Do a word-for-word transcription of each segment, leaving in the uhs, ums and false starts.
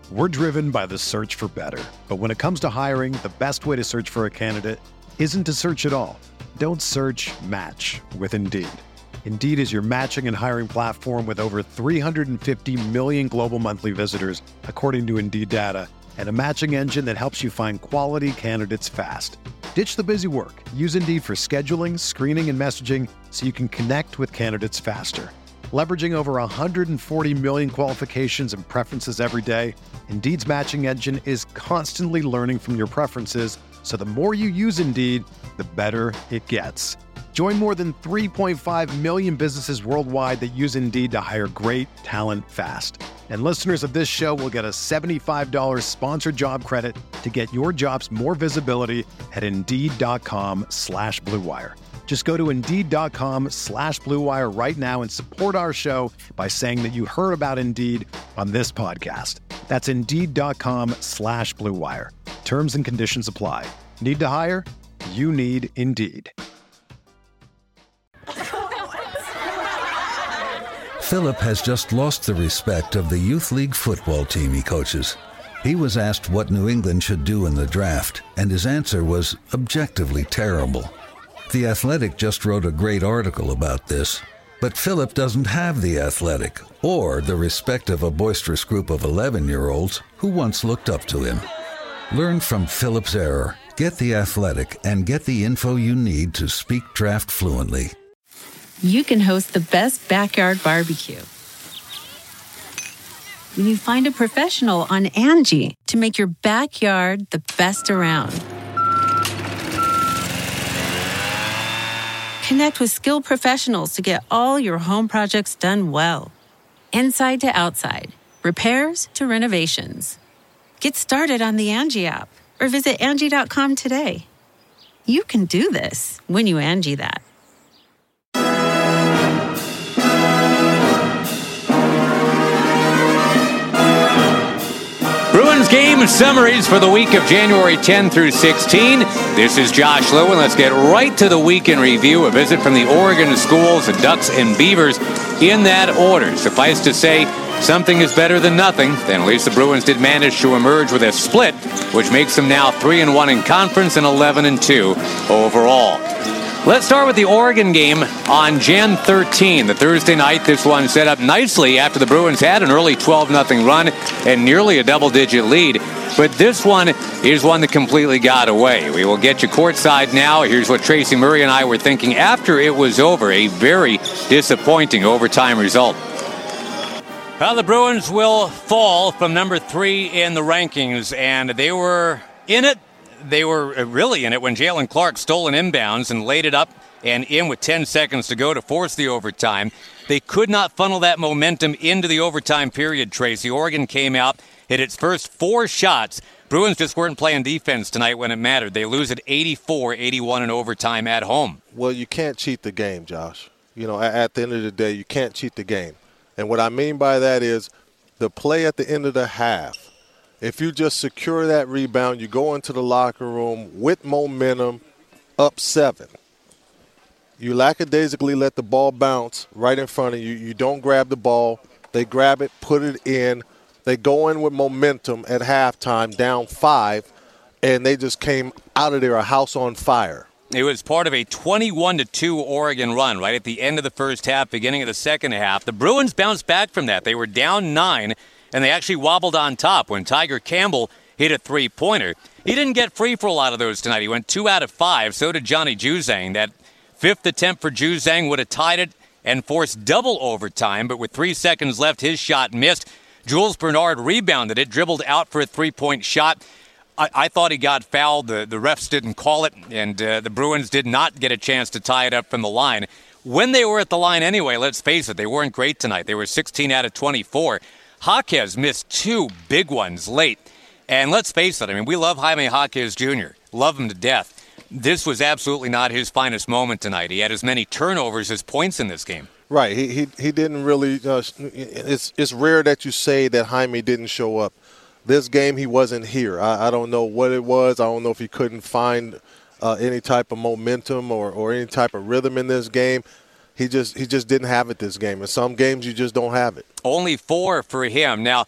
We're driven by the search for better. But when it comes to hiring, the best way to search for a candidate isn't to search at all. Don't search, match with Indeed. Indeed is your matching and hiring platform with over three hundred fifty million global monthly visitors, according to Indeed data, and a matching engine that helps you find quality candidates fast. Ditch the busy work. Use Indeed for scheduling, screening, and messaging so you can connect with candidates faster. Leveraging over one hundred forty million qualifications and preferences every day, Indeed's matching engine is constantly learning from your preferences, so the more you use Indeed, the better it gets. Join more than three point five million businesses worldwide that use Indeed to hire great talent fast. And listeners of this show will get a seventy-five dollars sponsored job credit to get your jobs more visibility at Indeed.com slash Blue Wire. Just go to Indeed.com slash Blue Wire right now and support our show by saying that you heard about Indeed on this podcast. That's Indeed.com slash Blue Wire. Terms and conditions apply. Need to hire? You need Indeed. Philip has just lost the respect of the youth league football team he coaches. He was asked what New England should do in the draft, and his answer was objectively terrible. The Athletic just wrote a great article about this, but Philip doesn't have The Athletic or the respect of a boisterous group of eleven-year-olds who once looked up to him. Learn from Philip's error, get The Athletic, and get the info you need to speak draft fluently. You can host the best backyard barbecue when you find a professional on Angie to make your backyard the best around. Connect with skilled professionals to get all your home projects done well. Inside to outside, repairs to renovations. Get started on the Angie app or visit Angie dot com today. You can do this when you Angie that. Bruins game summaries for the week of January tenth through sixteenth. This is Josh Lowe, and let's get right to the week in review. A visit from the Oregon schools, the Ducks and Beavers, in that order. Suffice to say, something is better than nothing. Then at least the Bruins did manage to emerge with a split, which makes them now three and one in conference and eleven and two overall. Let's start with the Oregon game on January thirteenth, the Thursday night. This one set up nicely after the Bruins had an early twelve nothing run and nearly a double-digit lead. But this one is one that completely got away. We will get you courtside now. Here's what Tracy Murray and I were thinking after it was over. A very disappointing overtime result. Well, the Bruins will fall from number three in the rankings, and they were in it. They were really in it when Jalen Clark stole an inbounds and laid it up and in with ten seconds to go to force the overtime. They could not funnel that momentum into the overtime period, Tracy. Oregon came out, hit its first four shots. Bruins just weren't playing defense tonight when it mattered. They lose at eighty-four eighty-one in overtime at home. Well, you can't cheat the game, Josh. You know, at the end of the day, you can't cheat the game. And what I mean by that is the play at the end of the half. If you just secure that rebound, you go into the locker room with momentum, up seven. You lackadaisically let the ball bounce right in front of you. You don't grab the ball. They grab it, put it in. They go in with momentum at halftime, down five, and they just came out of there a house on fire. It was part of a twenty-one to two Oregon run right at the end of the first half, beginning of the second half. The Bruins bounced back from that. They were down nine. And they actually wobbled on top when Tiger Campbell hit a three-pointer. He didn't get free for a lot of those tonight. He went two out of five. So did Johnny Juzang. That fifth attempt for Juzang would have tied it and forced double overtime. But with three seconds left, his shot missed. Jules Bernard rebounded it, dribbled out for a three-point shot. I, I thought he got fouled. The, the refs didn't call it, and uh, the Bruins did not get a chance to tie it up from the line. When they were at the line anyway, let's face it, they weren't great tonight. They were sixteen out of twenty-four. Jaquez missed two big ones late. And let's face it, I mean, we love Jaime Jaquez Junior Love him to death. This was absolutely not his finest moment tonight. He had as many turnovers as points in this game. Right. He he, he didn't really uh, – it's, it's rare that you say that Jaime didn't show up. This game he wasn't here. I, I don't know what it was. I don't know if he couldn't find uh, any type of momentum or, or any type of rhythm in this game. He just he just didn't have it this game. In some games, you just don't have it. Only four for him. Now,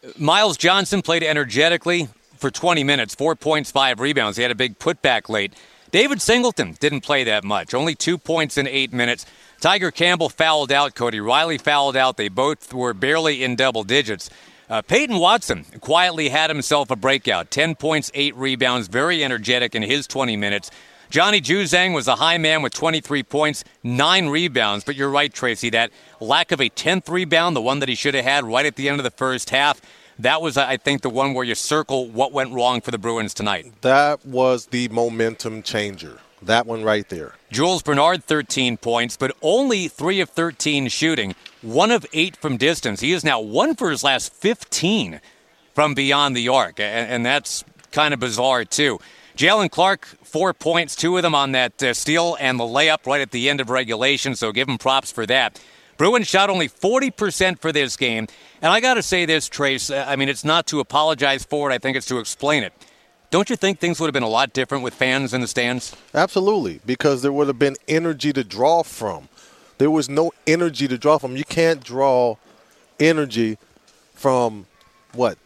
Miles Johnson played energetically for twenty minutes, four points, five rebounds. He had a big putback late. David Singleton didn't play that much, only two points in eight minutes. Tiger Campbell fouled out. Cody Riley fouled out. They both were barely in double digits. Uh, Peyton Watson quietly had himself a breakout, ten points, eight rebounds, very energetic in his twenty minutes. Johnny Juzang was a high man with twenty-three points, nine rebounds. But you're right, Tracy, that lack of a tenth rebound, the one that he should have had right at the end of the first half, that was, I think, the one where you circle what went wrong for the Bruins tonight. That was the momentum changer. That one right there. Jules Bernard, thirteen points, but only three of thirteen shooting, one of eight from distance. He is now one for his last fifteen from beyond the arc, and, and that's kind of bizarre, too. Jalen Clark, four points, two of them on that uh, steal and the layup right at the end of regulation, so give him props for that. Bruins shot only forty percent for this game, and I got to say this, Trace, I mean, it's not to apologize for it, I think it's to explain it. Don't you think things would have been a lot different with fans in the stands? Absolutely, because there would have been energy to draw from. There was no energy to draw from. You can't draw energy from, what,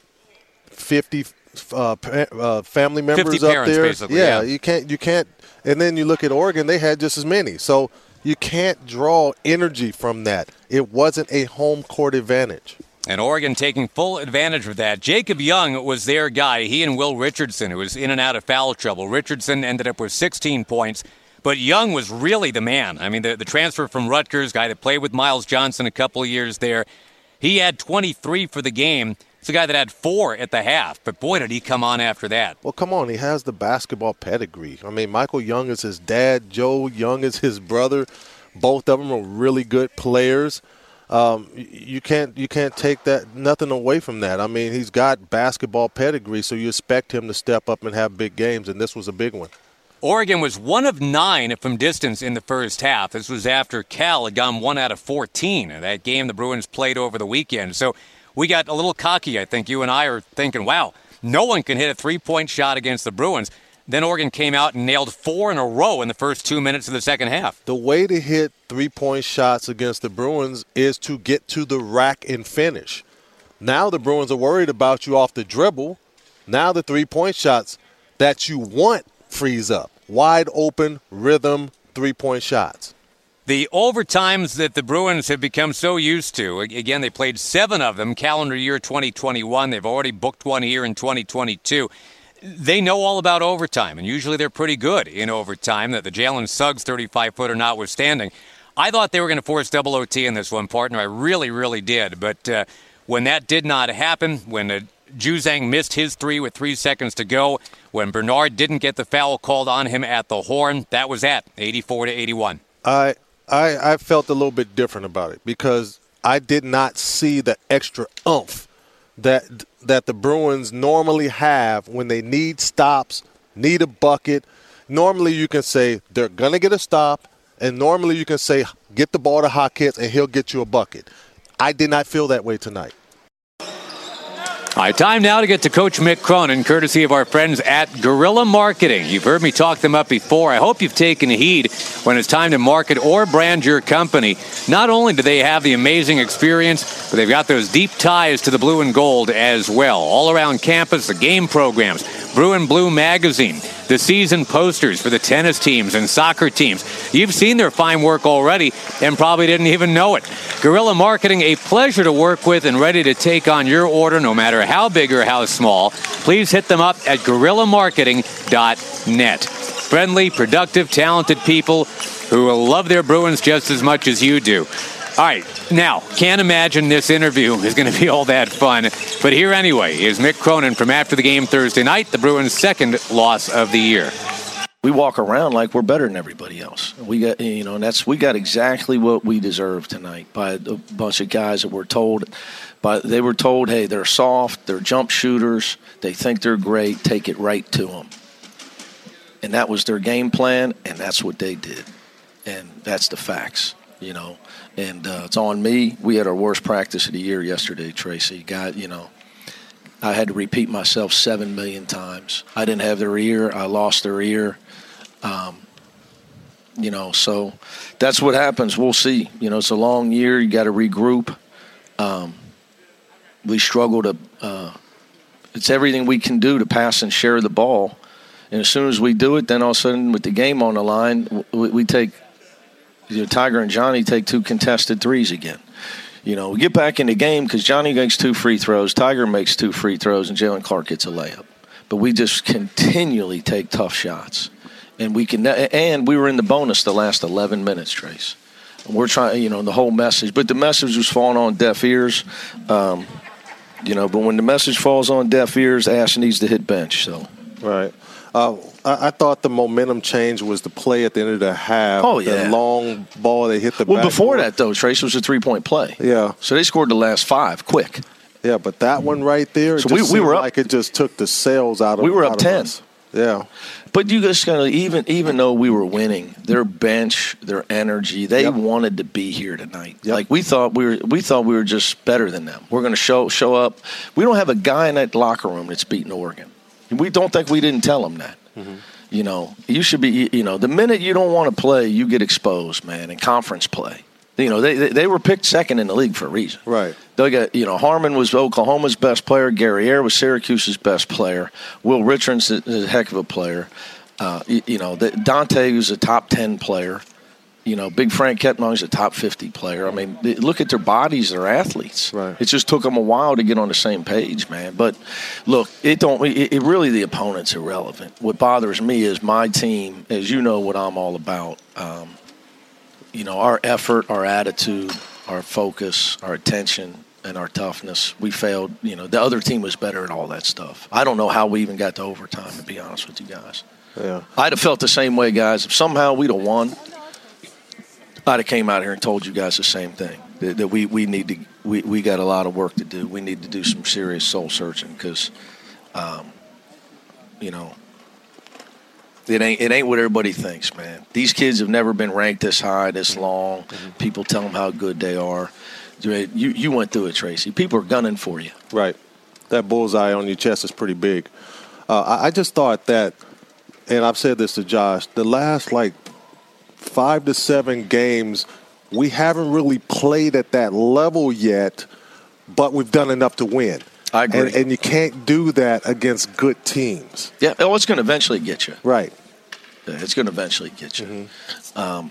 fifty uh, uh, family members fifty up parents, there? basically, yeah, yeah, you can't. You can't. And then you look at Oregon; they had just as many. So you can't draw energy from that. It wasn't a home court advantage. And Oregon taking full advantage of that. Jacob Young was their guy. He and Will Richardson, who was in and out of foul trouble. Richardson ended up with sixteen points, but Young was really the man. I mean, the, the transfer from Rutgers, guy that played with Miles Johnson a couple of years there, he had twenty-three for the game. It's a guy that had four at the half, but boy, did he come on after that. Well, come on, he has the basketball pedigree. I mean, Michael Young is his dad. Joe Young is his brother. Both of them are really good players. Um, you can't you can't take that nothing away from that. I mean, he's got basketball pedigree, so you expect him to step up and have big games, and this was a big one. Oregon was one of nine from distance in the first half. This was after Cal had gone one out of fourteen. That game the Bruins played over the weekend. So we got a little cocky, I think. You and I are thinking, wow, no one can hit a three-point shot against the Bruins. Then Oregon came out and nailed four in a row in the first two minutes of the second half. The way to hit three-point shots against the Bruins is to get to the rack and finish. Now the Bruins are worried about you off the dribble. Now the three-point shots that you want freeze up. Wide open, rhythm, three-point shots. The overtimes that the Bruins have become so used to, again, they played seven of them calendar year twenty twenty-one. They've already booked one here in twenty twenty-two. They know all about overtime, and usually they're pretty good in overtime, that the Jalen Suggs thirty-five footer notwithstanding. I thought they were going to force double O T in this one, partner. I really, really did. But uh, when that did not happen, when uh, Juzang missed his three with three seconds to go, when Bernard didn't get the foul called on him at the horn, that was that, eighty-four to eighty-one. I, I, I felt a little bit different about it because I did not see the extra oomph that that the Bruins normally have when they need stops, need a bucket. Normally you can say they're going to get a stop, and normally you can say get the ball to Hawkins and he'll get you a bucket. I did not feel that way tonight. All right, time now to get to Coach Mick Cronin, courtesy of our friends at Guerrilla Marketing. You've heard me talk them up before. I hope you've taken heed when it's time to market or brand your company. Not only do they have the amazing experience, but they've got those deep ties to the blue and gold as well. All around campus, the game programs, Bruin Blue Magazine, the season posters for the tennis teams and soccer teams. You've seen their fine work already and probably didn't even know it. Guerrilla Marketing, a pleasure to work with and ready to take on your order no matter how big or how small. Please hit them up at guerrilla marketing dot net. Friendly, productive, talented people who love their Bruins just as much as you do. All right, now, can't imagine this interview is going to be all that fun. But here anyway is Mick Cronin from after the game Thursday night, the Bruins' second loss of the year. We walk around like we're better than everybody else. We got, you know, and that's we got exactly what we deserve tonight by a bunch of guys that were told, by they were told, hey, they're soft, they're jump shooters, they think they're great, take it right to them. And that was their game plan, and that's what they did. And that's the facts, you know. And uh, it's on me. We had our worst practice of the year yesterday, Tracy. Got, you know, I had to repeat myself seven million times. I didn't have their ear. I lost their ear. Um, you know, so that's what happens. We'll see. You know, it's a long year. You got to regroup. Um, we struggle to uh, – it's everything we can do to pass and share the ball. And as soon as we do it, then all of a sudden with the game on the line, we, we take you know, – Tiger and Johnny take two contested threes again. You know, we get back in the game because Johnny makes two free throws, Tiger makes two free throws, and Jalen Clark gets a layup. But we just continually take tough shots. And we can, and we were in the bonus the last eleven minutes, Trace. And we're trying, you know, the whole message. But the message was falling on deaf ears. Um, you know, but when the message falls on deaf ears, Ash needs to hit bench. So, right. Uh, I, I thought the momentum change was the play at the end of the half. Oh, yeah. The long ball they hit the Well, back before board. that, though, Trace, was a three-point play. Yeah. So they scored the last five quick. Yeah, but that one right there, it So just we, we were up. like it just took the sails out of We were up out of ten. us. Yeah. But you guys kind of even even though we were winning, their bench, their energy, they Yep. wanted to be here tonight. Yep. Like we thought we were we thought we were just better than them. We're going to show show up. We don't have a guy in that locker room that's beating Oregon. We don't think we didn't tell them that. Mm-hmm. You know, you should be. You know, the minute you don't want to play, you get exposed, man. In conference play, you know they they, they were picked second in the league for a reason. Right. They got, you know, Harmon was Oklahoma's best player. Gary Ayer was Syracuse's best player. Will Richards is a heck of a player. Uh, you, you know, the, Dante was a top ten player. You know, Big Frank Ketmong's a top fifty player. I mean, they, look at their bodies; they're athletes. Right. It just took them a while to get on the same page, man. But look, it don't. It, it really the opponent's irrelevant. What bothers me is my team, as you know, what I'm all about. Um, you know, our effort, our attitude, our focus, our attention, and our toughness. We failed. You know, the other team was better at all that stuff. I don't know how we even got to overtime, to be honest with you guys. Yeah. I'd have felt the same way, guys. If somehow we'd have won, I'd have came out here and told you guys the same thing, that, that we, we need to we, we got a lot of work to do. We need to do some serious soul searching because, um, you know, it ain't it ain't what everybody thinks, man. These kids have never been ranked this high, this long. Mm-hmm. People tell them how good they are. You you went through it, Tracy. People are gunning for you. Right. That bullseye on your chest is pretty big. Uh, I, I just thought that, and I've said this to Josh, the last like five to seven games, we haven't really played at that level yet, but we've done enough to win. I agree. And, and you can't do that against good teams. Yeah, oh, it's going to eventually get you. Right. Yeah, it's going to eventually get you. Mm-hmm. Um,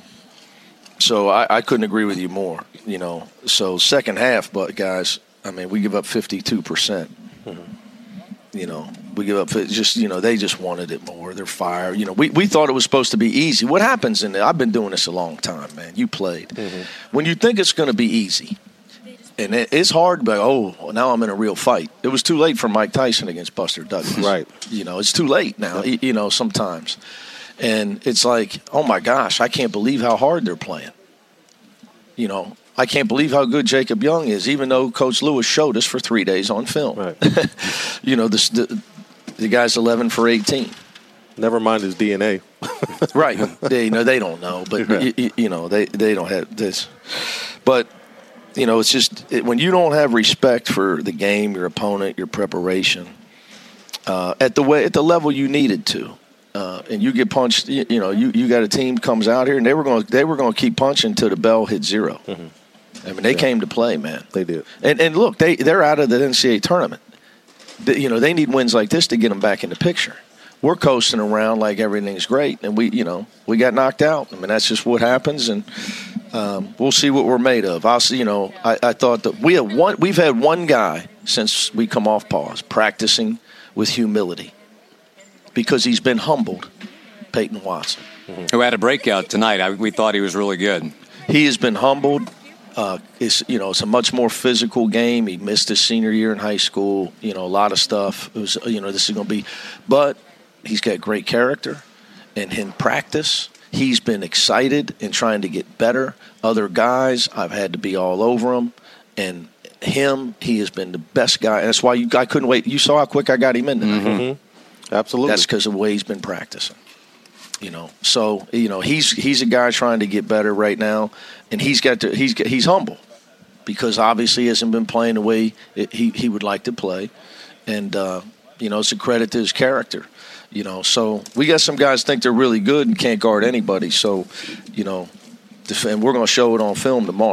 so I, I couldn't agree with you more. You know, so second half, but guys, I mean, we give up fifty-two percent. Mm-hmm. You know, we give up just, you know, they just wanted it more. They're fire. You know, we, we thought it was supposed to be easy. What happens in there? I've been doing this a long time, man. You played. Mm-hmm. When you think it's going to be easy, and it, it's hard, but oh, now I'm in a real fight. It was too late for Mike Tyson against Buster Douglas. Right. You know, it's too late now, yep. you know, sometimes. And it's like, oh, my gosh, I can't believe how hard they're playing. You know, I can't believe how good Jacob Young is, even though Coach Lewis showed us for three days on film. Right. you know, this, the the guy's eleven for eighteen. Never mind his D N A. Right. They, you know, they don't know, but, yeah. you, you know, they, they don't have this. But, you know, it's just it, when you don't have respect for the game, your opponent, your preparation, uh, at the way at the level you needed to, uh, and you get punched. You, you know, you, you got a team comes out here and they were going they were going to keep punching until the bell hit zero. Mm-hmm. I mean, they yeah. came to play, man. They did. And and look, they they're out of the N C double A tournament. The, you know, they need wins like this to get them back in the picture. We're coasting around like everything's great, and we, you know, we got knocked out. I mean, that's just what happens, and um, we'll see what we're made of. I'll see. You know, I, I thought that we have one. We've had one guy since we come off pause practicing with humility because he's been humbled. Peyton Watson, mm-hmm. who had a breakout tonight. I, we thought he was really good. He has been humbled. Uh, it's you know it's a much more physical game. He missed his senior year in high school. You know, a lot of stuff. It was you know this is going to be, but he's got great character, and in practice, he's been excited and trying to get better. Other guys, I've had to be all over him, and him, he has been the best guy. That's why you I couldn't wait. You saw how quick I got him in tonight. Mm-hmm. Absolutely. That's because of the way he's been practicing. You know, so you know he's he's a guy trying to get better right now, and he's got to he's he's humble because obviously he hasn't been playing the way it, he he would like to play, and uh, you know it's a credit to his character. You know, so we got some guys think they're really good and can't guard anybody. So, you know, and we're going to show it on film tomorrow.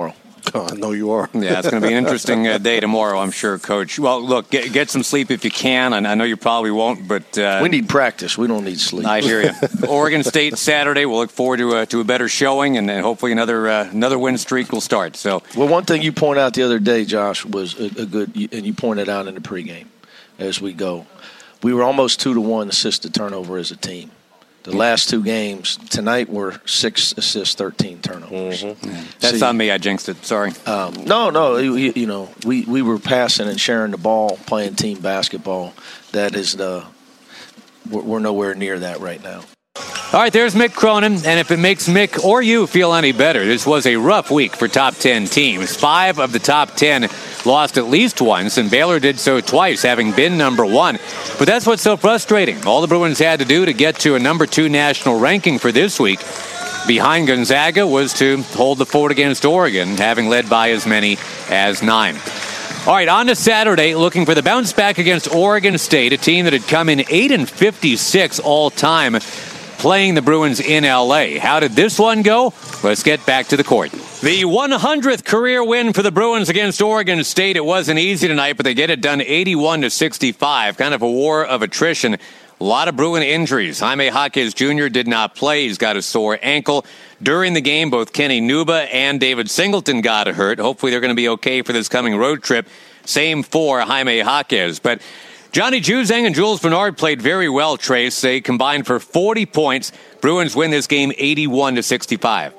Oh, I know you are. Yeah, it's going to be an interesting uh, day tomorrow, I'm sure, Coach. Well, look, get, get some sleep if you can. And I know you probably won't, but uh, we need practice. We don't need sleep. I hear you. Oregon State Saturday. We'll look forward to uh, to a better showing, and, and hopefully another uh, another win streak will start. So, well, one thing you pointed out the other day, Josh, was a, a good, and you pointed out in the pregame as we go. We were almost two to one assist to turnover as a team. The last two games tonight were six assists, thirteen turnovers. Mm-hmm. That's See, on me. I jinxed it. Sorry. Um, no, no. You, you know, we, we were passing and sharing the ball, playing team basketball. That is the we're, we're nowhere near that right now. All right, there's Mick Cronin, and if it makes Mick or you feel any better, this was a rough week for top ten teams. Five of the top ten lost at least once, and Baylor did so twice, having been number one. But that's what's so frustrating. All the Bruins had to do to get to a number two national ranking for this week, behind Gonzaga, was to hold the fort against Oregon, having led by as many as nine. All right, on to Saturday, looking for the bounce back against Oregon State, a team that had come in eight and fifty-six all time, playing the Bruins in L A. How did this one go? Let's get back to the court. The one hundredth career win for the Bruins against Oregon State. It wasn't easy tonight, but they get it done eighty-one to sixty-five. Kind of a war of attrition. A lot of Bruin injuries. Jaime Jaquez Junior did not play. He's got a sore ankle. During the game, both Kenny Nuba and David Singleton got hurt. Hopefully they're going to be okay for this coming road trip. Same for Jaime Jaquez. But Johnny Juzang and Jules Bernard played very well, Trace. They combined for forty points. Bruins win this game eighty-one to sixty-five.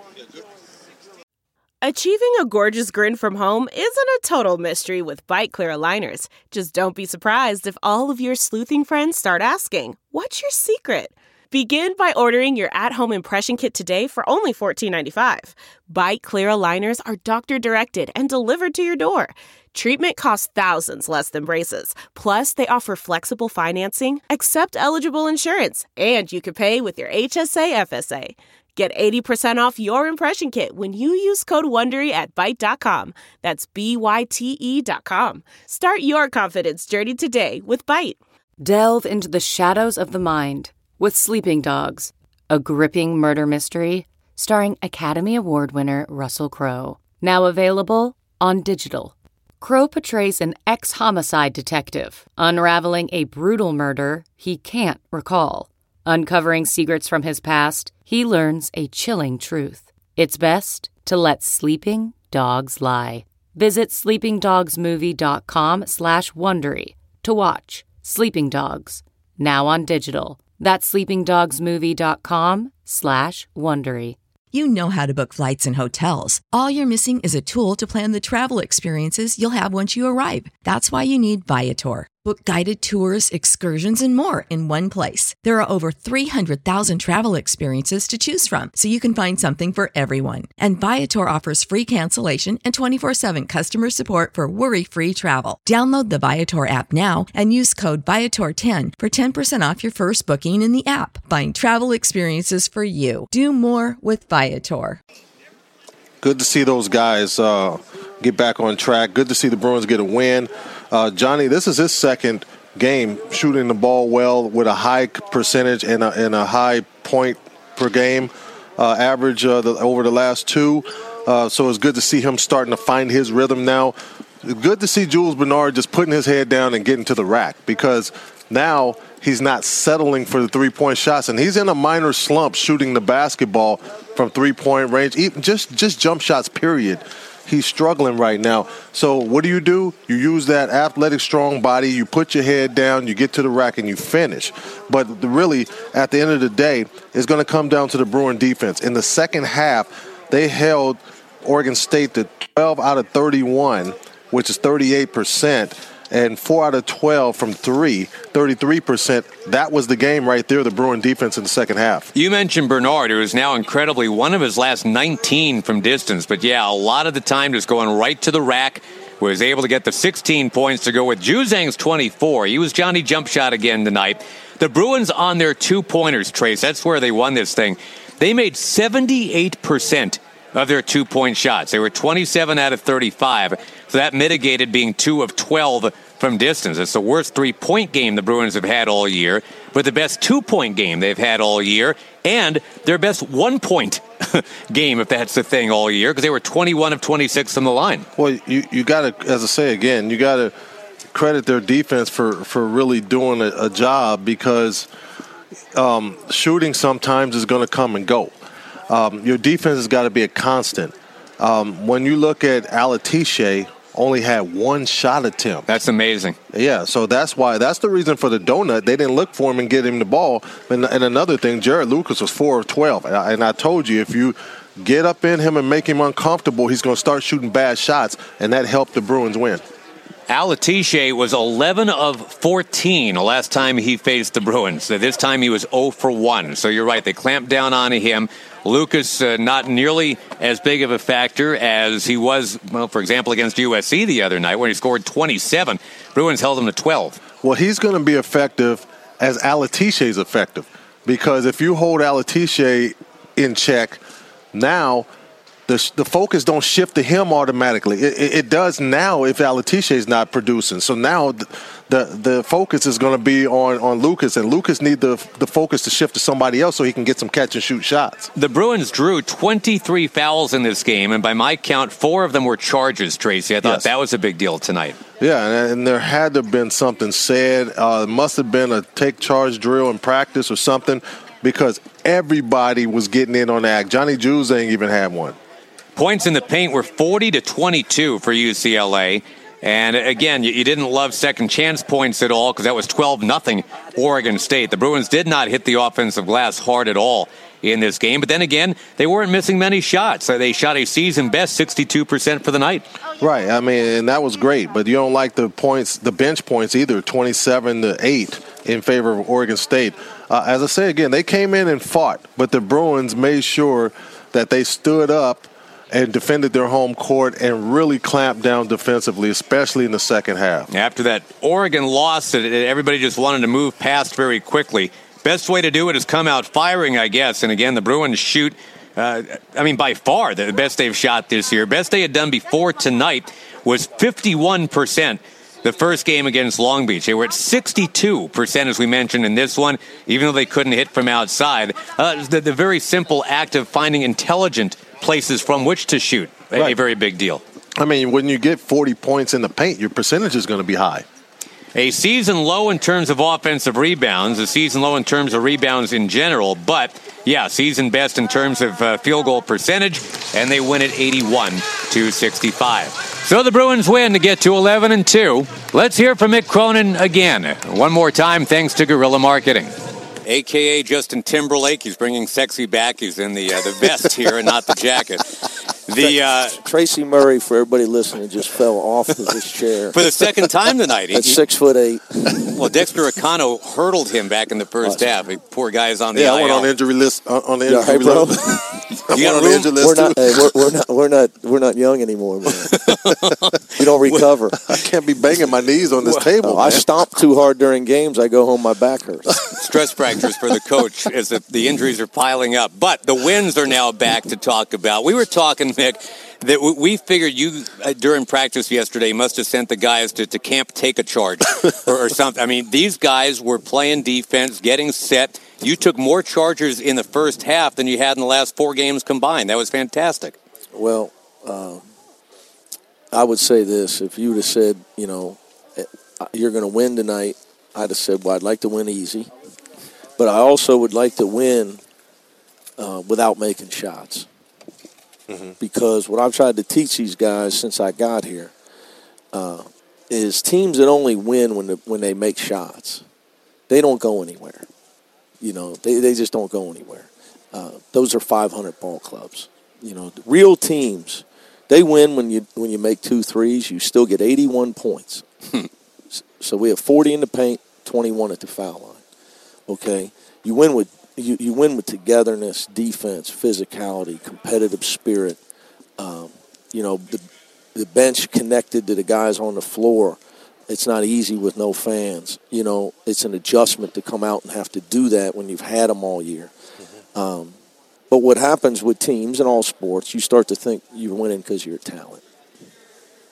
Achieving a gorgeous grin from home isn't a total mystery with Byte Clear aligners. Just don't be surprised if all of your sleuthing friends start asking, "What's your secret?" Begin by ordering your at-home impression kit today for only fourteen ninety-five. Byte Clear aligners are doctor-directed and delivered to your door. Treatment costs thousands less than braces. Plus, they offer flexible financing, accept eligible insurance, and you can pay with your H S A F S A. Get eighty percent off your impression kit when you use code WONDERY at byte dot com. That's B Y T E dot com. Start your confidence journey today with Byte. Delve into the shadows of the mind with Sleeping Dogs, a gripping murder mystery starring Academy Award winner Russell Crowe. Now available on digital. Crowe portrays an ex-homicide detective unraveling a brutal murder he can't recall. Uncovering secrets from his past, he learns a chilling truth. It's best to let sleeping dogs lie. Visit sleepingdogsmovie.com slash Wondery to watch Sleeping Dogs, now on digital. That's sleepingdogsmovie.com slash Wondery. You know how to book flights and hotels. All you're missing is a tool to plan the travel experiences you'll have once you arrive. That's why you need Viator. Book guided tours, excursions, and more in one place. There are over three hundred thousand travel experiences to choose from, so you can find something for everyone. And Viator offers free cancellation and twenty-four seven customer support for worry-free travel. Download the Viator app now and use code Viator ten for ten percent off your first booking in the app. Find travel experiences for you. Do more with Viator. Good to see those guys uh, get back on track. Good to see the Bruins get a win. Uh, Johnny, this is his second game shooting the ball well with a high percentage and a, and a high point per game uh, average uh, the, over the last two. Uh, so it's good to see him starting to find his rhythm now. Good to see Jules Bernard just putting his head down and getting to the rack, because now he's not settling for the three-point shots, and he's in a minor slump shooting the basketball from three-point range, even just, just jump shots, period. He's struggling right now. So what do you do? You use that athletic, strong body. You put your head down, you get to the rack, and you finish. But the, really, at the end of the day, it's going to come down to the Bruin defense. In the second half, they held Oregon State to twelve out of thirty-one, which is thirty-eight percent, and four out of twelve from three, thirty-three percent. That was the game right there, the Bruin defense in the second half. You mentioned Bernard, who is now incredibly one of his last nineteen from distance. But, yeah, a lot of the time just going right to the rack. Was able to get the sixteen points to go with Juzang's twenty-four. He was Johnny Jump Shot again tonight. The Bruins on their two-pointers, Trace, that's where they won this thing. They made seventy-eight percent of their two-point shots. They were twenty-seven out of thirty-five. So that mitigated being two of twelve from distance. It's the worst three-point game the Bruins have had all year, but the best two-point game they've had all year, and their best one-point game, if that's the thing, all year, because they were twenty-one of twenty-six from the line. Well, you, you got to, as I say again, you got to credit their defense for, for really doing a, a job, because um, shooting sometimes is going to come and go. Um, your defense has got to be a constant. Um, when you look at Alatiche, only had one shot attempt. That's amazing. Yeah, so that's why, that's the reason for the donut. They didn't look for him and get him the ball. And, and another thing, Jared Lucas was four of twelve. And I, and I told you, if you get up in him and make him uncomfortable, he's going to start shooting bad shots, and that helped the Bruins win. Alatiche was eleven of fourteen the last time he faced the Bruins. So this time he was zero for one. So you're right, they clamped down on him. Lucas, uh, not nearly as big of a factor as he was, well, for example, against U S C the other night when he scored twenty-seven. Bruins held him to twelve. Well, he's going to be effective as Alatiche is effective, because if you hold Alatiche in check, now the the focus don't shift to him automatically. It, it, it does now if Alatiche is not producing. So now the the, the focus is going to be on, on Lucas, and Lucas need the the focus to shift to somebody else so he can get some catch and shoot shots. The Bruins drew twenty-three fouls in this game, and by my count, four of them were charges, Tracy. I thought yes. that was a big deal tonight. Yeah, and, and there had to have been something said. Uh, it must have been a take charge drill in practice or something, because everybody was getting in on the act. Johnny Juzang even had one. Points in the paint were forty to twenty-two for U C L A. And again, you, you didn't love second chance points at all, because that was twelve nothing Oregon State. The Bruins did not hit the offensive glass hard at all in this game. But then again, they weren't missing many shots. They shot a season best sixty-two percent for the night. Right. I mean, and that was great. But you don't like the points, the bench points either, twenty-seven to eight in favor of Oregon State. Uh, as I say again, they came in and fought, but the Bruins made sure that they stood up and defended their home court and really clamped down defensively, especially in the second half. After that Oregon loss, everybody just wanted to move past very quickly. Best way to do it is come out firing, I guess. And again, the Bruins shoot, uh, I mean, by far the best they've shot this year. Best they had done before tonight was fifty-one percent. The first game against Long Beach. They were at sixty-two percent, as we mentioned in this one, even though they couldn't hit from outside. Uh, the, the very simple act of finding intelligent places from which to shoot, a, right. a very big deal. I mean, when you get forty points in the paint, your percentage is going to be high. A season low in terms of offensive rebounds, a season low in terms of rebounds in general, but, yeah, season best in terms of uh, field goal percentage, and they win at eighty-one to sixty-five. So the Bruins win to get to eleven and two. Let's hear from Mick Cronin again. One more time, thanks to Guerrilla Marketing. A K A Justin Timberlake. He's bringing sexy back. He's in the uh, the vest here and not the jacket. The uh, Tracy Murray, for everybody listening, just fell off of his chair for the second time tonight. At six foot eight. Well, Dexter Acano hurdled him back in the first half. He, poor guy is on the yeah, I L. I went on the injury list. Uh, on the injury yeah, hey, bro. list. You got on the injury list we're too. Not, hey, we're, we're not. We're not. We're not young anymore, man. We don't recover. I can't be banging my knees on this table. Oh, I stomp too hard during games. I go home. My back hurts. Stress fractures for the coach as the, the injuries are piling up. But the wins are now back to talk about. We were talking, Mick, that we figured you, uh, during practice yesterday, must have sent the guys to, to Camp Take a Charge or, or something. I mean, these guys were playing defense, getting set. You took more chargers in the first half than you had in the last four games combined. That was fantastic. Well, uh, I would say this. If you would have said, you know, you're going to win tonight, I'd have said, well, I'd like to win easy. But I also would like to win uh, without making shots. Mm-hmm. Because what I've tried to teach these guys since I got here uh, is teams that only win when the, when they make shots, they don't go anywhere. You know, they, they just don't go anywhere. Uh, those are five hundred ball clubs. You know, real teams, they win when you when you make two threes. You still get eighty-one points. So we have forty in the paint, twenty-one at the foul line. Okay, you win with. You, you win with togetherness, defense, physicality, competitive spirit. Um, you know, the, the bench connected to the guys on the floor. It's not easy with no fans. You know, it's an adjustment to come out and have to do that when you've had them all year. Mm-hmm. Um, but what happens with teams in all sports, you start to think you're winning because of your talent.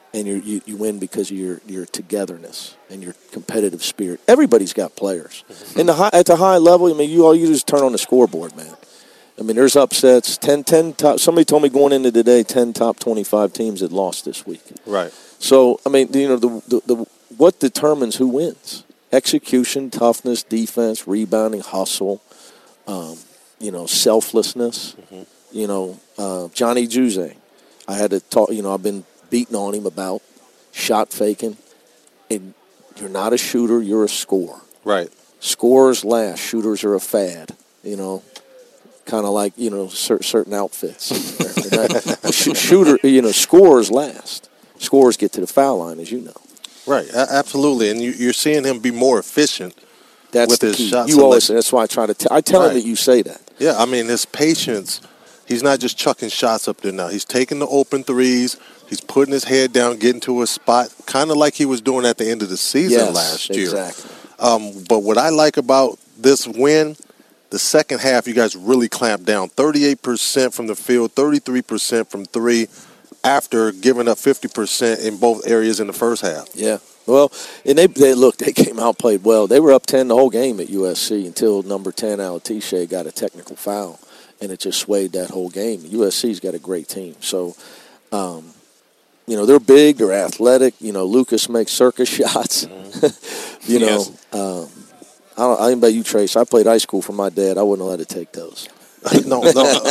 and you you you win because of your, your togetherness and your competitive spirit. Everybody's got players. Mm-hmm. And the high, at the high level, I mean, you all you just turn on the scoreboard, man. I mean, there's upsets. ten, ten top, somebody told me going into today, ten top twenty-five teams had lost this week. Right. So, I mean, you know, the, the, the what determines who wins? Execution, toughness, defense, rebounding, hustle, um, you know, selflessness. Mm-hmm. You know, uh, Johnny Juzang, I had to talk, you know, I've been beating on him about shot faking. And you're not a shooter, you're a scorer. Right. Scorers last, shooters are a fad, you know. Kind of like, you know, cer- certain outfits. that, sh- shooter, you know, scorers last. Scorers get to the foul line, as you know. Right, a- absolutely. And you, you're seeing him be more efficient that's with the his key. shot You selection. always, that's why I try to t- I tell right. him that you say that. Yeah, I mean, his patience, he's not just chucking shots up there now. He's taking the open threes. He's putting his head down, getting to a spot, kind of like he was doing at the end of the season yes, last year. Exactly. Um, but what I like about this win, the second half, you guys really clamped down. thirty-eight percent from the field, thirty-three percent from three, after giving up fifty percent in both areas in the first half. Yeah. Well, and they, they look, they came out, played well. They were up ten the whole game at U S C until number ten, Alatishe, got a technical foul, and it just swayed that whole game. U S C's got a great team. So, um, you know, they're big, they're athletic. You know, Lucas makes circus shots. Mm-hmm. you know, yes. um, I don't, I don't know about you, Trace. I played high school for my dad. I wouldn't have let it take those. no, no.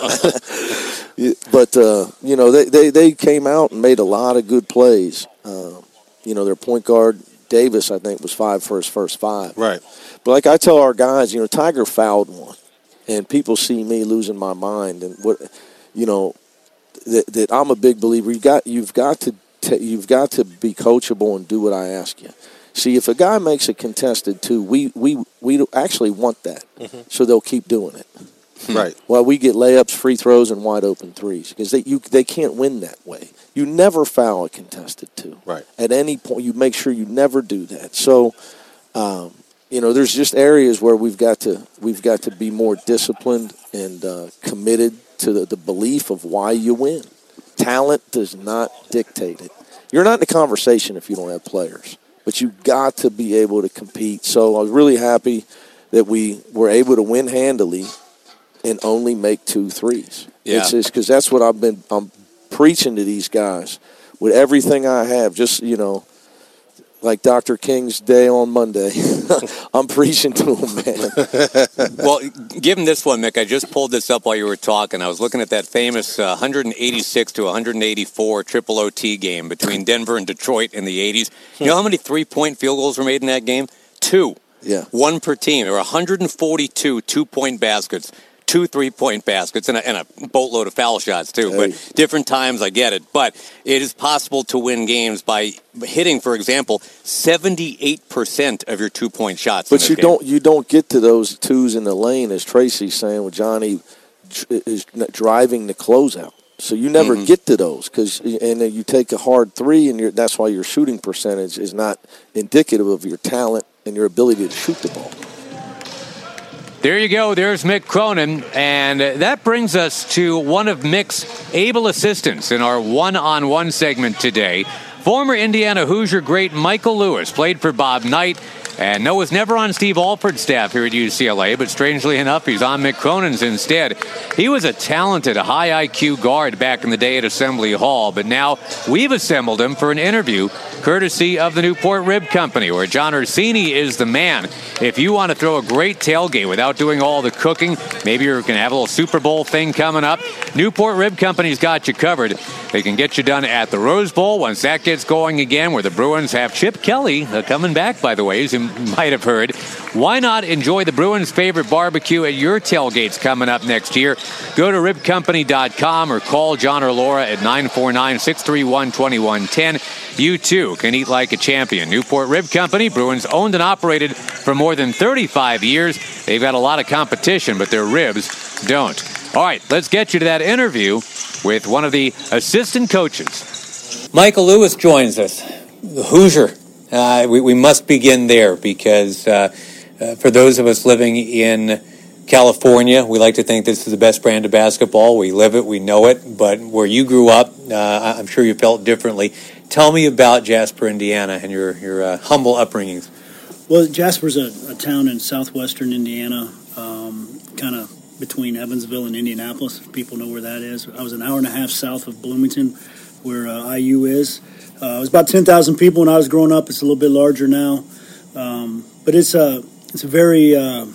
But, uh, you know, they, they, they came out and made a lot of good plays. Uh, you know, their point guard, Davis, I think, was five for his first five. Right. But like I tell our guys, you know, Tiger fouled one. And people see me losing my mind. And, what, you know, that, that I'm a big believer. You've got, you've got to t- you've got to be coachable and do what I ask you. See, if a guy makes a contested two, we we, we actually want that, mm-hmm. so they'll keep doing it. Right. While we get layups, free throws, and wide open threes, because they you they can't win that way. You never foul a contested two. Right. At any point, you make sure you never do that. So, um, you know, there's just areas where we've got to we've got to be more disciplined and uh, committed to the, the belief of why you win. Talent does not dictate it. You're not in the conversation if you don't have players. But you got to be able to compete. So I was really happy that we were able to win handily and only make two threes. Yeah. It's just because that's what I've been I'm preaching to these guys with everything I have. Just, you know, like Doctor King's day on Monday. I'm preaching to them, man. Well, given this one, Mick, I just pulled this up while you were talking. I was looking at that famous uh, one eighty-six to one eighty-four triple O T game between Denver and Detroit in the eighties. You know how many three-point field goals were made in that game? Two. Yeah. One per team. There were one forty-two two-point baskets. Two three-point baskets and a, and a boatload of foul shots, too. Hey. But different times, I get it. But it is possible to win games by hitting, for example, seventy-eight percent of your two-point shots. But you don't you don't get to those twos in the lane, as Tracy's saying, with Johnny is driving the closeout. So you never mm-hmm. get to those, because and then you take a hard three, and you're, that's why your shooting percentage is not indicative of your talent and your ability to shoot the ball. There you go. There's Mick Cronin. And that brings us to one of Mick's able assistants in our one-on-one segment today. Former Indiana Hoosier great Michael Lewis played for Bob Knight. And no, was never on Steve Alford's staff here at U C L A, but strangely enough, he's on Mick Cronin's instead. He was a talented, high I Q guard back in the day at Assembly Hall, but now we've assembled him for an interview courtesy of the Newport Rib Company, where John Orsini is the man. If you want to throw a great tailgate without doing all the cooking, maybe you're going to have a little Super Bowl thing coming up, Newport Rib Company's got you covered. They can get you done at the Rose Bowl once that gets going again, where the Bruins have Chip Kelly uh, coming back, by the way, as you might have heard. Why not enjoy the Bruins' favorite barbecue at your tailgates coming up next year? Go to rib company dot com or call John or Laura at nine four nine, six three one, two one one zero. You, too, can eat like a champion. Newport Rib Company, Bruins owned and operated for more than thirty-five years. They've got a lot of competition, but their ribs don't. All right, let's get you to that interview with one of the assistant coaches. Michael Lewis joins us, the Hoosier. Uh, we, we must begin there because uh, uh, for those of us living in California, we like to think this is the best brand of basketball. We live it, we know it, but where you grew up, uh, I'm sure you felt differently. Tell me about Jasper, Indiana, and your your uh, humble upbringings. Well, Jasper's a, a town in southwestern Indiana, um, kind of between Evansville and Indianapolis. People know where that is. I was an hour and a half south of Bloomington, where uh, I U is. Uh, it was about ten thousand people when I was growing up. It's a little bit larger now, um, but it's a it's a very uh,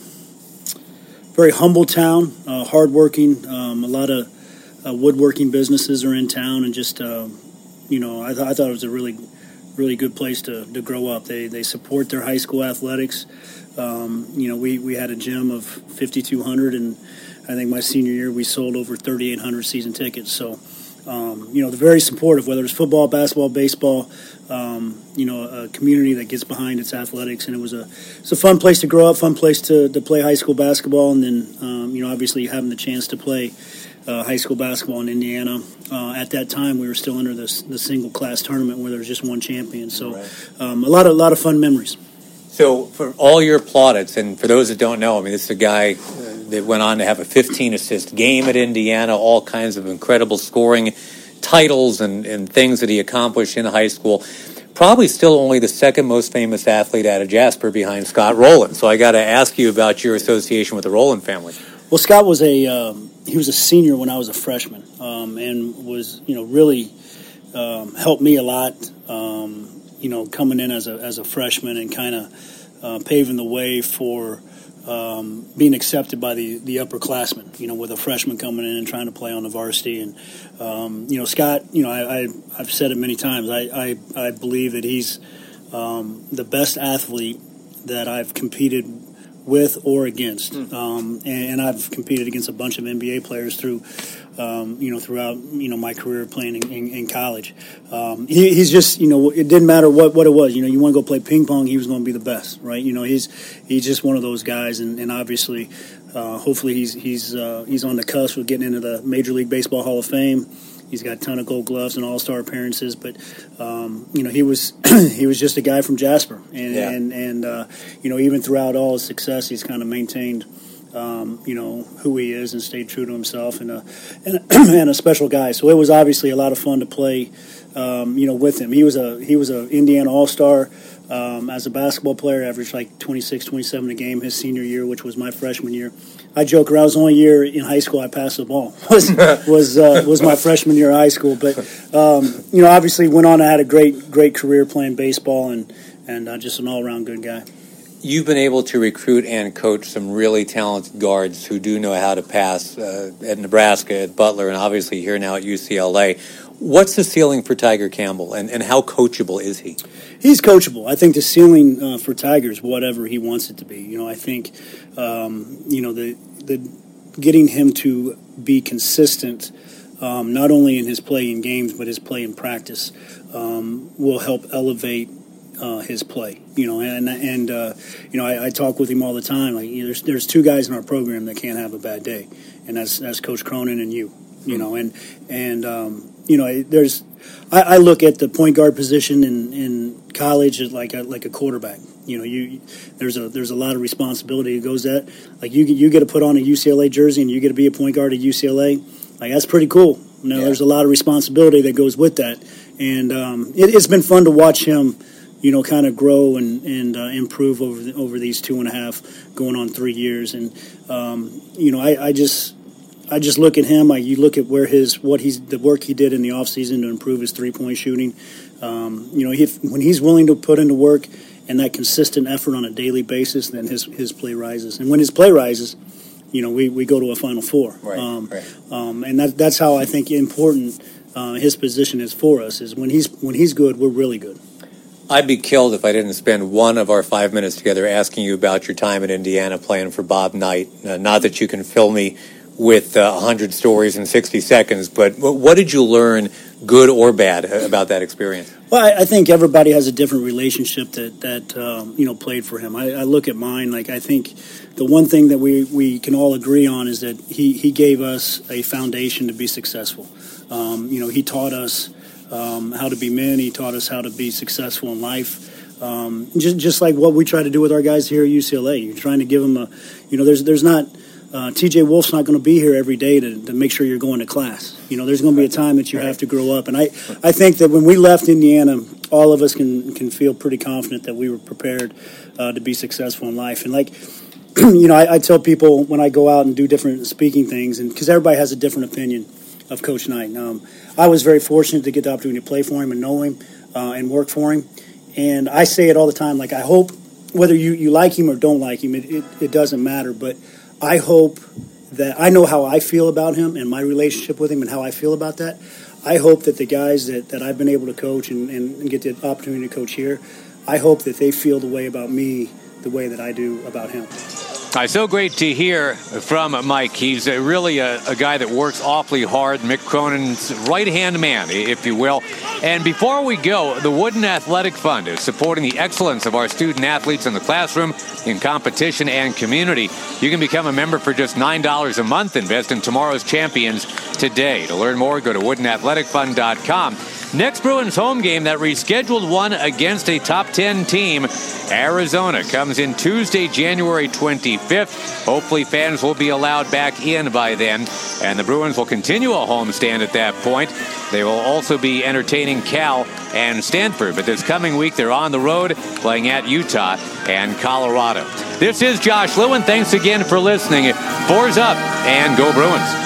very humble town, uh, hardworking. Um, a lot of uh, woodworking businesses are in town, and just uh, you know, I, th- I thought it was a really really good place to, to grow up. They they support their high school athletics. Um, you know, we, we had a gym of fifty-two hundred, and I think my senior year we sold over thirty-eight hundred season tickets. So, um, you know, they're very supportive, whether it's football, basketball, baseball, um, you know, a community that gets behind its athletics. And it was a it's a fun place to grow up, fun place to, to play high school basketball, and then, um, you know, obviously having the chance to play uh, high school basketball in Indiana. Uh, at that time, we were still under this the single class tournament where there was just one champion. So, right. um, a lot of a lot of fun memories. So, for all your plaudits, and for those that don't know, I mean, this is a guy that went on to have a fifteen assist game at Indiana, all kinds of incredible scoring titles and, and things that he accomplished in high school. Probably still only the second most famous athlete out of Jasper behind Scott Rowland. So I got to ask you about your association with the Rowland family. Well, Scott was a um, he was a senior when I was a freshman, um, and was you know really um, helped me a lot. Um, you know, coming in as a as a freshman and kind of uh, paving the way for um, being accepted by the, the upperclassmen, you know, with a freshman coming in and trying to play on the varsity. And, um, you know, Scott, you know, I, I, I've said it many times, I, I, I believe that he's um, the best athlete that I've competed with or against. Mm. Um, and, and I've competed against a bunch of N B A players through Um, you know, throughout, you know, my career playing in, in, in college. Um, he, he's just, you know, it didn't matter what, what it was. You know, you want to go play ping pong, he was going to be the best, right? You know, he's he's just one of those guys, and, and obviously, uh, hopefully he's he's uh, he's on the cusp of getting into the Major League Baseball Hall of Fame. He's got a ton of gold gloves and all-star appearances, but um, you know, he was he was just a guy from Jasper, and yeah. and, and uh, you know, even throughout all his success, he's kind of maintained Um, you know, who he is and stayed true to himself, and a, and a, and a special guy. So it was obviously a lot of fun to play, um, you know, with him. He was a he was a Indiana All-Star um, as a basketball player, averaged like twenty-six, twenty-seven a game his senior year, which was my freshman year. I joke around, it was the only year in high school I passed the ball was was uh, was my freshman year of high school. But um, you know, obviously went on and had a great great career playing baseball, and and uh, just an all-around good guy. You've been able to recruit and coach some really talented guards who do know how to pass uh, at Nebraska, at Butler, and obviously here now at U C L A. What's the ceiling for Tiger Campbell, and, and how coachable is he? He's coachable. I think the ceiling uh, for Tiger is whatever he wants it to be. You know, I think, um, you know, the the getting him to be consistent, um, not only in his play in games, but his play in practice, um, will help elevate Uh, his play, you know, and and uh, you know, I, I talk with him all the time. Like, you know, there's there's two guys in our program that can't have a bad day, and that's that's Coach Cronin and you, you know, and and um, you know, there's I, I look at the point guard position in, in college as like a, like a quarterback. You know, you there's a there's a lot of responsibility that goes that. Like you you get to put on a U C L A jersey and you get to be a point guard at U C L A. Like, that's pretty cool. You know, yeah. There's a lot of responsibility that goes with that, and um, it, it's been fun to watch him, you know, kind of grow and, and uh, improve over the, over these two and a half, going on three years. And, um, you know, I, I just I just look at him. I, you look at where his what he's the work he did in the offseason to improve his three-point shooting. Um, you know, he, when he's willing to put into work and that consistent effort on a daily basis, then his, his play rises. And when his play rises, you know, we, we go to a Final Four. Right, um, right. Um, and that, that's how I think important uh, his position is for us, is when he's when he's good, we're really good. I'd be killed if I didn't spend one of our five minutes together asking you about your time in Indiana playing for Bob Knight. Uh, not that you can fill me with uh, one hundred stories in sixty seconds, but what did you learn, good or bad, about that experience? Well, I, I think everybody has a different relationship that, that um, you know, played for him. I, I look at mine, like, I think the one thing that we, we can all agree on is that he, he gave us a foundation to be successful. Um, you know, he taught us Um, how to be men. He taught us how to be successful in life. Um, just just like what we try to do with our guys here at U C L A. You're trying to give them a, you know, there's there's not uh, T J Wolf's not going to be here every day to, to make sure you're going to class. You know, there's going to be a time that you have to grow up. And I, I think that when we left Indiana, all of us can, can feel pretty confident that we were prepared uh, to be successful in life. And like, you know, I, I tell people when I go out and do different speaking things, and because everybody has a different opinion of Coach Knight. Um, I was very fortunate to get the opportunity to play for him and know him uh, and work for him. And I say it all the time, like I hope, whether you, you like him or don't like him, it, it, it doesn't matter. But I hope that I know how I feel about him and my relationship with him and how I feel about that. I hope that the guys that, that I've been able to coach and, and, and get the opportunity to coach here, I hope that they feel the way about me the way that I do about him. Uh, so great to hear from Mike. He's uh, really a, a guy that works awfully hard, Mick Cronin's right-hand man, if you will. And before we go, the Wooden Athletic Fund is supporting the excellence of our student athletes in the classroom, in competition, and community. You can become a member for just nine dollars a month. Invest in tomorrow's champions today. To learn more, go to wooden athletic fund dot com. Next Bruins home game, that rescheduled one against a top ten team, Arizona, comes in Tuesday, January twenty-fifth. Hopefully fans will be allowed back in by then, and the Bruins will continue a homestand at that point. They will also be entertaining Cal and Stanford, but this coming week they're on the road playing at Utah and Colorado. This is Josh Lewin. Thanks again for listening. Four's up and go Bruins.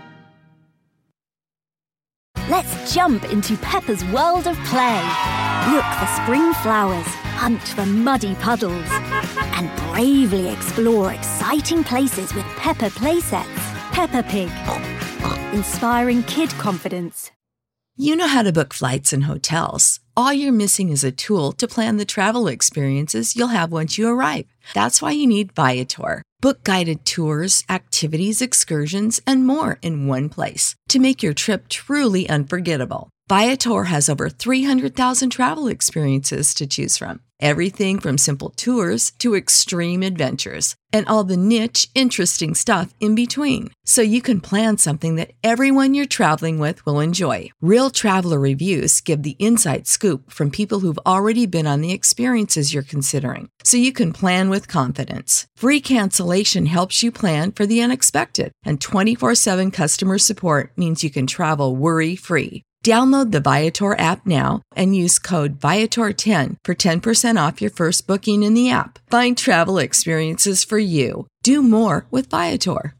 Let's jump into Peppa's world of play. Look for spring flowers, hunt for muddy puddles, and bravely explore exciting places with Peppa playsets. Peppa Pig, inspiring kid confidence. You know how to book flights and hotels. All you're missing is a tool to plan the travel experiences you'll have once you arrive. That's why you need Viator. Book guided tours, activities, excursions, and more in one place to make your trip truly unforgettable. Viator has over three hundred thousand travel experiences to choose from. Everything from simple tours to extreme adventures and all the niche, interesting stuff in between. So you can plan something that everyone you're traveling with will enjoy. Real traveler reviews give the inside scoop from people who've already been on the experiences you're considering. So you can plan with confidence. Free cancellation helps you plan for the unexpected. And twenty-four seven customer support means you can travel worry-free. Download the Viator app now and use code Viator ten for ten percent off your first booking in the app. Find travel experiences for you. Do more with Viator.